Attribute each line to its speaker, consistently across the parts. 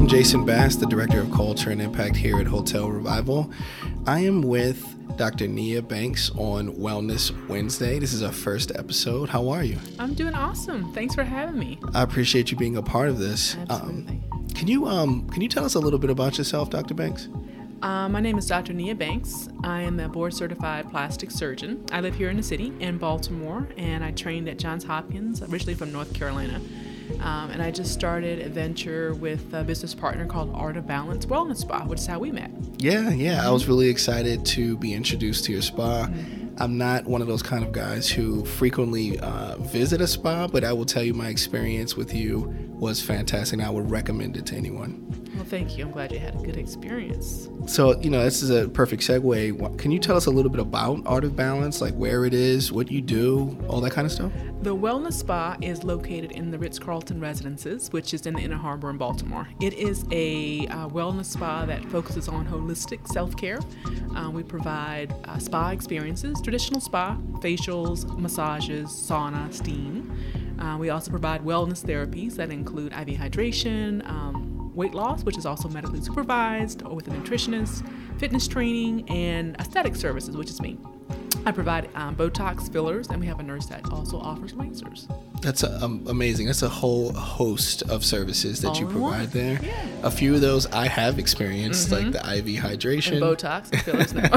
Speaker 1: I'm Jason Bass, the Director of Culture and Impact here at Hotel Revival. I am with Dr. Nia Banks on Wellness Wednesday. This is our first episode. How are you?
Speaker 2: I'm doing awesome. Thanks for having me.
Speaker 1: I appreciate you being a part of this.
Speaker 2: Absolutely.
Speaker 1: Can you tell us a little bit about yourself, Dr. Banks?
Speaker 2: My name is Dr. Nia Banks. I am a board-certified plastic surgeon. I live here in the city, in Baltimore, and I trained at Johns Hopkins, originally from North Carolina. And I just started a venture with a business partner called Art of Balance Wellness Spa, which is how we met.
Speaker 1: Yeah. I was really excited to be introduced to your spa. I'm not one of those kind of guys who frequently visit a spa, but I will tell you my experience with you was fantastic, and I would recommend it to anyone.
Speaker 2: Well, thank you. I'm glad you had a good experience.
Speaker 1: So, this is a perfect segue. Can you tell us a little bit about Art of Balance, like where it is, what you do, all that kind of stuff?
Speaker 2: The Wellness Spa is located in the Ritz-Carlton Residences, which is in the Inner Harbor in Baltimore. It is a wellness spa that focuses on holistic self-care. We provide spa experiences, traditional spa, facials, massages, sauna, steam. We also provide wellness therapies that include IV hydration, weight loss, which is also medically supervised, or with a nutritionist, fitness training, and aesthetic services, which is me. I provide Botox fillers, and we have a nurse that also offers lasers.
Speaker 1: That's amazing. That's a whole host of services that you provide there.
Speaker 2: Yeah.
Speaker 1: A few of those I have experienced, like the IV hydration.
Speaker 2: And Botox and fillers now.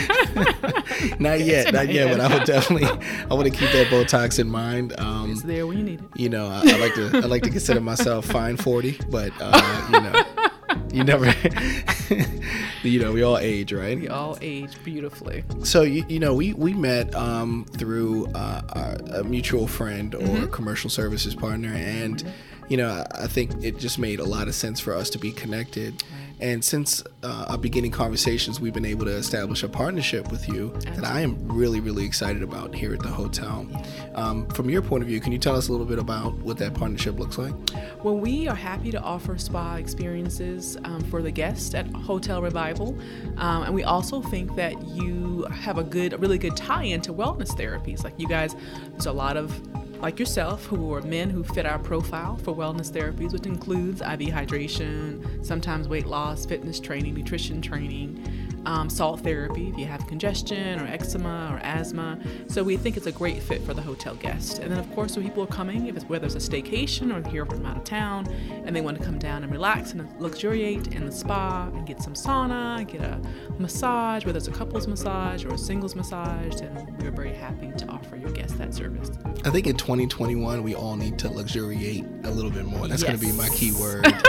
Speaker 1: Not yet, but I want to keep that Botox in mind.
Speaker 2: It's there when you need it.
Speaker 1: I like to consider myself fine 40, but you never, we all age, right?
Speaker 2: We all age beautifully.
Speaker 1: So, we met through a mutual friend or commercial services partner. And, I think it just made a lot of sense for us to be connected. Right. And since our beginning conversations, we've been able to establish a partnership with you that I am really, really excited about here at the hotel. From your point of view, can you tell us a little bit about what that partnership looks like?
Speaker 2: Well, we are happy to offer spa experiences for the guests at Hotel Revival. And we also think that you have a really good tie-in to wellness therapies. Like you guys, there's a lot of like yourself, who are men who fit our profile for wellness therapies, which includes IV hydration, sometimes weight loss, fitness training, nutrition training, salt therapy if you have congestion or eczema or asthma. So we think it's a great fit for the hotel guest. And then, of course, when people are coming, whether it's a staycation or here from out of town, and they want to come down and relax and luxuriate in the spa and get some sauna, get a massage, whether it's a couples massage or a singles massage, then we're very happy to offer your guests that service.
Speaker 1: I think in 2021, we all need to luxuriate a little bit more. That's going to be my key word of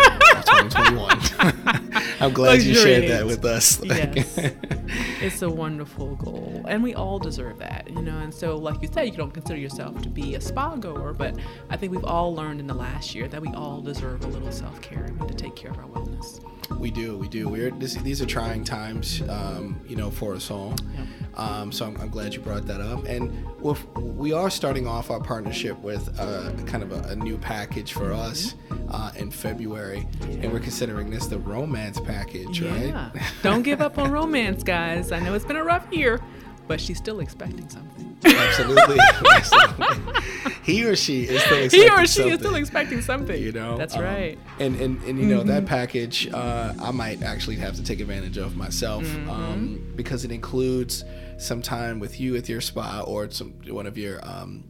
Speaker 1: 2021. I'm glad you shared that with us.
Speaker 2: Yes. It's a wonderful goal. And we all deserve that, And so, like you said, you don't consider yourself to be a spa goer, but I think we've all learned in the last year that we all deserve a little self-care and to take care of our wellness.
Speaker 1: We do. These are trying times, for us all. Yeah. So I'm glad you brought that up. And we are starting off our partnership with kind of a new package for us in February. Yeah. And we're considering this the romance package, right?
Speaker 2: Don't give up on romance, guys. I know it's been a rough year, but she's still expecting something.
Speaker 1: Absolutely. He or she is still expecting something.
Speaker 2: That's right.
Speaker 1: And that package, I might actually have to take advantage of myself because it includes some time with you at your spa or one of your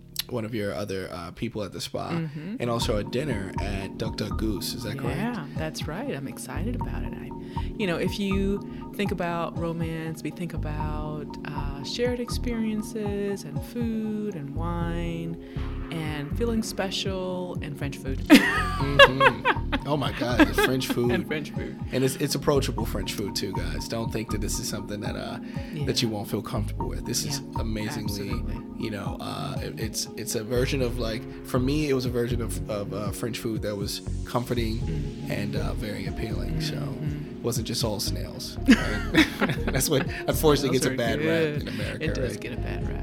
Speaker 1: other people at the spa, and also a dinner at Duck Duck Goose. Is that correct?
Speaker 2: Yeah, that's right. I'm excited about it. If you think about romance, we think about shared experiences and food and wine and feeling special and French food.
Speaker 1: Oh my God, the French food.
Speaker 2: And French food.
Speaker 1: And it's approachable French food too, guys. Don't think that this is something that you won't feel comfortable with. This is amazingly, it's a version of, like, for me, it was a version of French food that was comforting and very appealing. So it wasn't just all snails. Right? That's what unfortunately gets a bad rap in America.
Speaker 2: It does get a bad rap.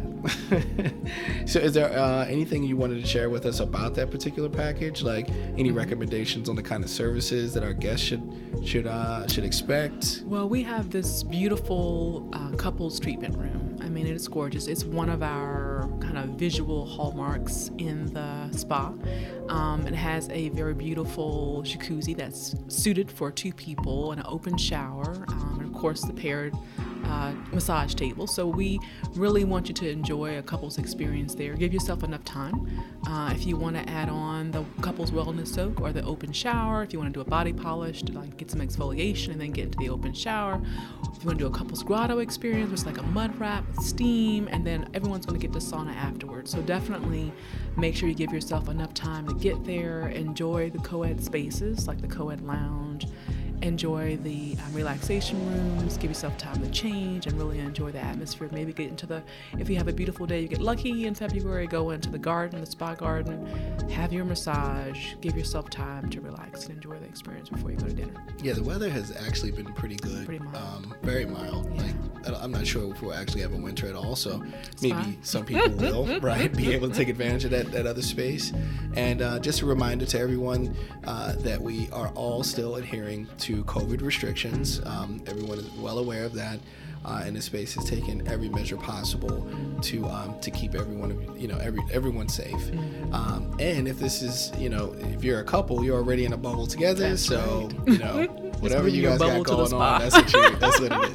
Speaker 1: So is there anything you wanted to share with us about that particular package? Like any recommendations on the kind of services that our guests should expect?
Speaker 2: Well, we have this beautiful couples treatment room. I mean, it's gorgeous. It's one of our kind of visual hallmarks in the spa. It has a very beautiful jacuzzi that's suited for 2 people, and an open shower, and of course the paired massage table. So we really want you to enjoy a couple's experience there. Give yourself enough time. If you want to add on the couple's wellness soak or the open shower, if you want to do a body polish to like get some exfoliation and then get into the open shower, if you want to do a couple's grotto experience, which is like a mud wrap with steam, and then everyone's going to get the sauna afterwards. So definitely make sure you give yourself enough time to get there, enjoy the co-ed spaces like the co-ed lounge, enjoy the relaxation rooms, give yourself time to change and really enjoy the atmosphere. Maybe get into if you have a beautiful day, you get lucky in February, go into the garden, the spa garden, have your massage, give yourself time to relax and enjoy the experience before you go to dinner.
Speaker 1: Yeah, the weather has actually been pretty good.
Speaker 2: Pretty mild.
Speaker 1: Very mild.
Speaker 2: Yeah.
Speaker 1: Like, I'm not sure if we'll actually have a winter at all, so maybe
Speaker 2: fine.
Speaker 1: some people will, right, be able to take advantage of that other space. And just a reminder to everyone that we are all still adhering to COVID restrictions. Everyone is well aware of that, and the space has taken every measure possible to keep everyone safe. And if this is, if you're a couple, you're already in a bubble together.
Speaker 2: That's
Speaker 1: so
Speaker 2: right.
Speaker 1: Whatever you guys got going on, that's what it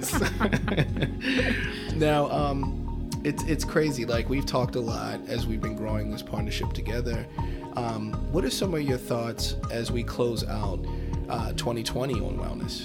Speaker 1: is. Now, it's crazy. Like, we've talked a lot as we've been growing this partnership together. What are some of your thoughts as we close out 2020 on wellness?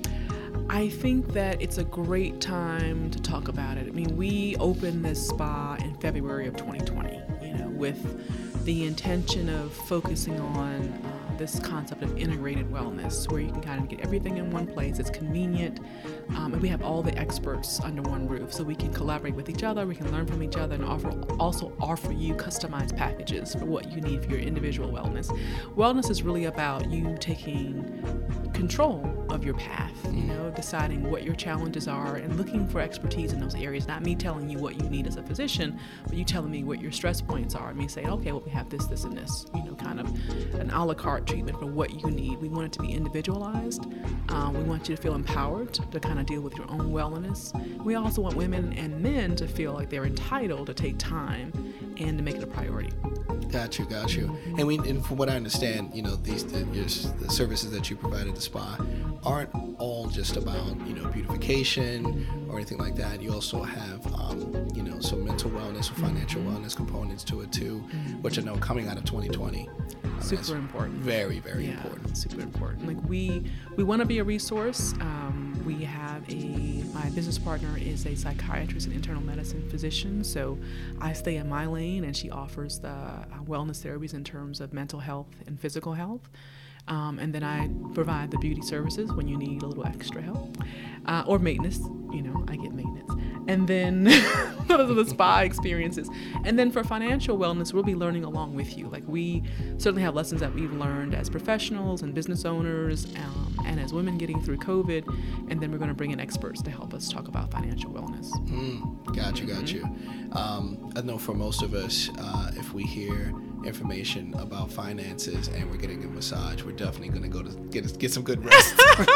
Speaker 2: I think that it's a great time to talk about it. I mean, we opened this spa in February of 2020, with the intention of focusing on this concept of integrated wellness, where you can kind of get everything in one place. It's convenient, and we have all the experts under one roof, so we can collaborate with each other, we can learn from each other, and also offer you customized packages for what you need for your individual wellness. Wellness is really about you taking control of your path, deciding what your challenges are and looking for expertise in those areas. Not me telling you what you need as a physician, but you telling me what your stress points are, and me saying, okay, well, we have this, and this, kind of an a la carte treatment for what you need. We want it to be individualized. We want you to feel empowered to kind of deal with your own wellness. We also want women and men to feel like they're entitled to take time and to make it a priority.
Speaker 1: Got you. And from what I understand, the services that you provide at the spa aren't all just about, beautification or anything like that. You also have, some mental wellness or financial wellness components to it too, which I know coming out of 2020.
Speaker 2: Super important.
Speaker 1: Very, very important.
Speaker 2: Super important. Like we want to be a resource. We have my business partner is a psychiatrist and internal medicine physician, so I stay in my lane, and she offers the wellness therapies in terms of mental health and physical health. And then I provide the beauty services when you need a little extra help, or maintenance. I get maintenance. And then those are the spa experiences. And then for financial wellness, we'll be learning along with you. Like, we certainly have lessons that we've learned as professionals and business owners, and as women getting through COVID. And then we're going to bring in experts to help us talk about financial wellness.
Speaker 1: Got you. I know for most of us, if we hear information about finances and we're getting a massage, we're definitely going to go to get some good rest.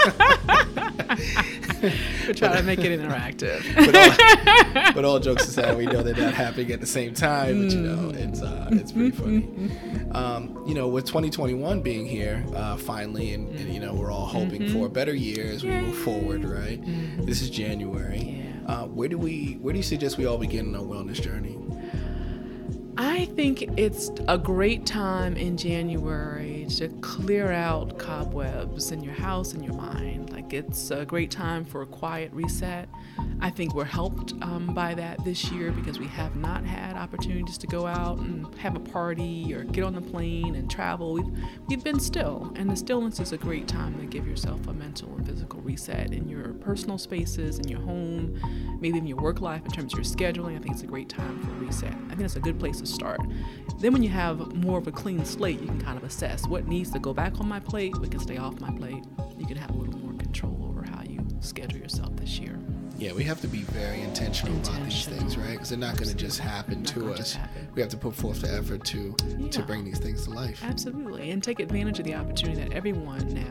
Speaker 2: We're trying to make it interactive.
Speaker 1: But all jokes aside, we know they're not happening at the same time. But it's pretty funny. With 2021 being here finally, and we're all hoping for a better year as we move forward. Right? This is January. Where do you suggest we all begin on our wellness journey?
Speaker 2: I think it's a great time in January to clear out cobwebs in your house and your mind. Like, it's a great time for a quiet reset. I think we're helped by that this year because we have not had opportunities to go out and have a party or get on the plane and travel. We've been still, and the stillness is a great time to give yourself a mental and physical reset in your personal spaces, in your home, maybe in your work life in terms of your scheduling. I think it's a great time for a reset. I think it's a good place to start. Then when you have more of a clean slate, you can kind of assess what needs to go back on my plate, what can stay off my plate. You can have a little more control over how you schedule yourself this year.
Speaker 1: Yeah, we have to be very intentional about these things, right? Because they're not going to just happen to us. We have to put forth the effort to bring these things to life.
Speaker 2: Absolutely. And take advantage of the opportunity that everyone now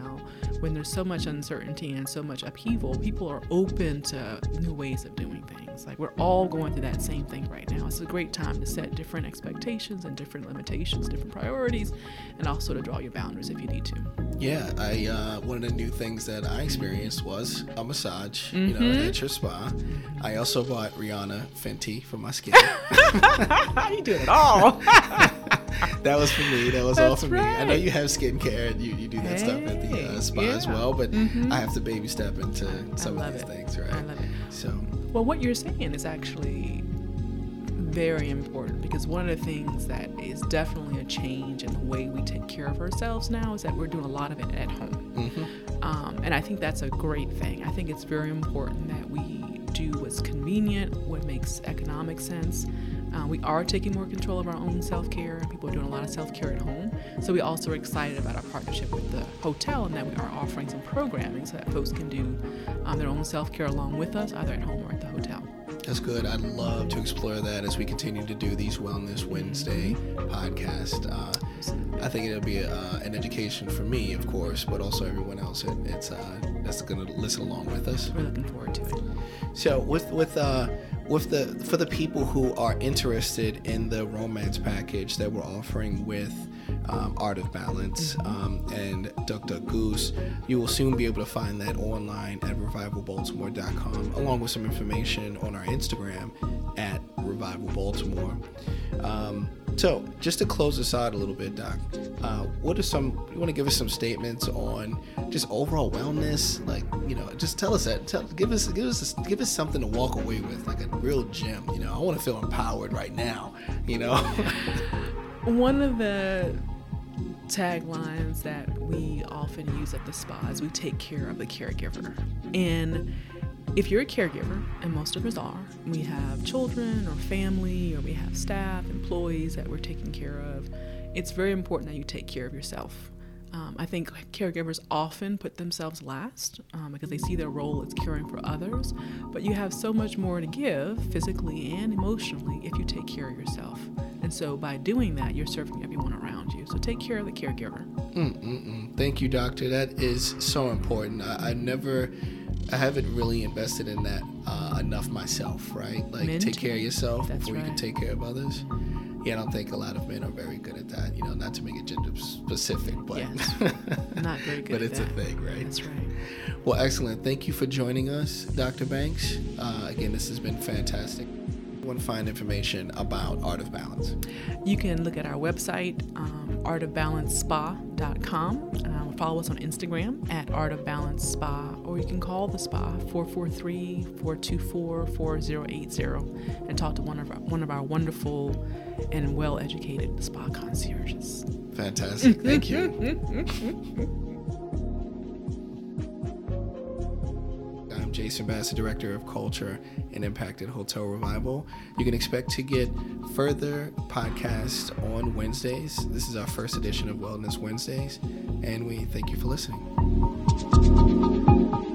Speaker 2: when there's so much uncertainty and so much upheaval, people are open to new ways of doing things. Like, we're all going through that same thing right now. It's a great time to set different expectations and different limitations, different priorities, and also to draw your boundaries if you need to.
Speaker 1: Yeah, one of the new things that I experienced was a massage, at your spa. I also bought Rihanna Fenty for my skin.
Speaker 2: You do it all.
Speaker 1: That was for me. That was all for
Speaker 2: right.
Speaker 1: me. I know you have skincare and you do that stuff at the spa as well, but I have to baby step into some of these things, right?
Speaker 2: I love it.
Speaker 1: So,
Speaker 2: well, what you're saying is actually very important, because one of the things that is definitely a change in the way we take care of ourselves now is that we're doing a lot of it at home. And I think that's a great thing. I think it's very important that we do what's convenient, what makes economic sense. We are taking more control of our own self-care, and people are doing a lot of self-care at home. So we also are excited about our partnership with the hotel, and that we are offering some programming so that folks can do their own self-care along with us, either at home or at the hotel.
Speaker 1: That's good. I'd love to explore that as we continue to do these Wellness Wednesday podcasts. I think it'll be an education for me, of course, but also everyone else. It's that's going to listen along with us.
Speaker 2: We're looking forward to it.
Speaker 1: So for the people who are interested in the romance package that we're offering with Art of Balance and Duck Duck Goose, you will soon be able to find that online at revivalbaltimore.com, along with some information on our Instagram at Revival Baltimore. So just to close this out a little bit, Doc, you want to give us some statements on just overall wellness? Like, just tell us that. Give us something to walk away with, like a real gem. I want to feel empowered right now.
Speaker 2: One of the taglines that we often use at the spa is we take care of the caregiver. And if you're a caregiver, and most of us are, we have children or family, or we have staff, employees that we're taking care of, it's very important that you take care of yourself. I think caregivers often put themselves last because they see their role as caring for others, but you have so much more to give physically and emotionally if you take care of yourself. And so by doing that, you're serving everyone around you. So take care of the caregiver.
Speaker 1: Thank you, Doctor. That is so important. I haven't really invested in that enough myself, right? Like, take care of yourself before you can take care of others. Yeah, I don't think a lot of men are very good at that. Not to make it gender specific, but
Speaker 2: yes, not very good.
Speaker 1: But it's a thing, right?
Speaker 2: That's right.
Speaker 1: Well, excellent. Thank you for joining us, Dr. Banks. Again, this has been fantastic. You want to find information about Art of Balance? You can look at our website, artofbalancespa.com. Follow us on Instagram at Art of Balance Spa, or you can call the spa 443-424-4080 and talk to one of our wonderful and well-educated spa concierges. Fantastic. Thank you. I'm Jason Bassett, Director of Culture and Impact at Hotel Revival. You can expect to get further podcasts on Wednesdays. This is our first edition of Wellness Wednesdays, and we thank you for listening.